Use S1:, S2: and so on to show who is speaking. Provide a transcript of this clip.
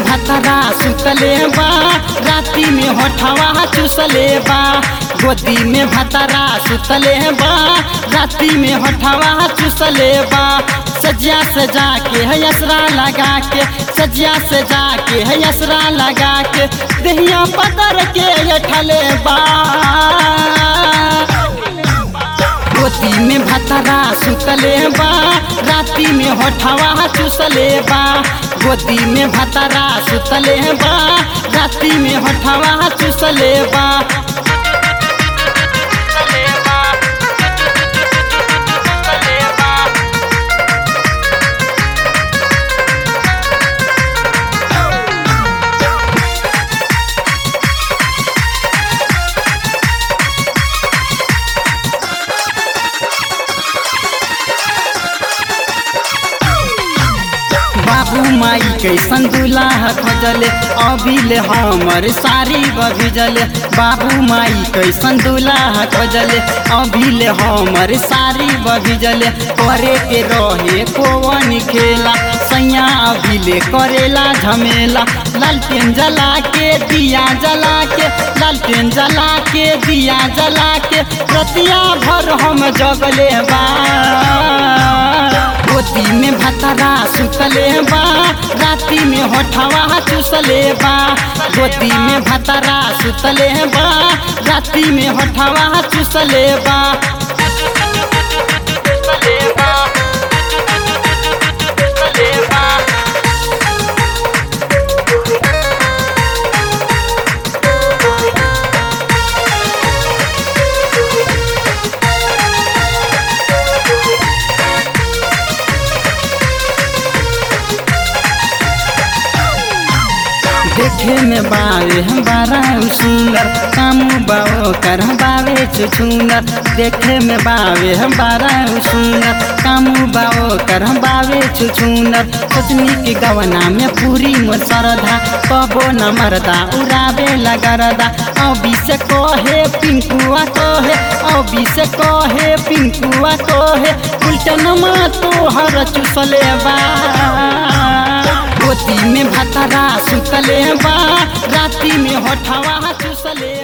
S1: भतरा सुतले बा, राती में होठवा चुसले बा। गोदी में भतरा सुतले बा, राती में होठवा चुसले बा। सजिया सजा के है असरा लगा के, सजिया सजा के है असरा लगा के, दहिया पतर के ठले बा। गोदी में भतरा सुतले बा, राती में होठवा चुसले बा। गोदी में भतरा सुतले बा, राती में होठवा चुसले बा। बाबू माई कैसन दुल्हा खोजले, अभिले हमर सारी बभिजले। बाबू माई कैसन दुल्हा खोजले, अभिले हमर सारी बभिजले। करे के रहे कोवन खेला, सैया अभिले करेला झमेला। लालटेन जला के दिया जला के, लालटेन जला के दिया जला के, रतिया भर हम जगले बा। गोदी में भतरा सुतले बा, राती में होठवा चुसले बा। गोदी में भतरा सुतले बा, राती में होठवा चुसले बा। देखे में बावे हम बारा सुंदर, कामू बाओ कर बावे छुछुंदर। देखे में बावे हम बारा सुंदर, कामू बाओ कर बावे छुछुंदर। सोचनी की गवना में पूरी मोर सरधा, कबो न मरदा उड़ावे लगरदा। अभी से कहे पिंकुआ कहे, अभी से कहे पिंकुआ कहे, उल्टनमा तोहर चुसले बा। गोदी में भतरा सुतले बा, राती में होठवा चुसले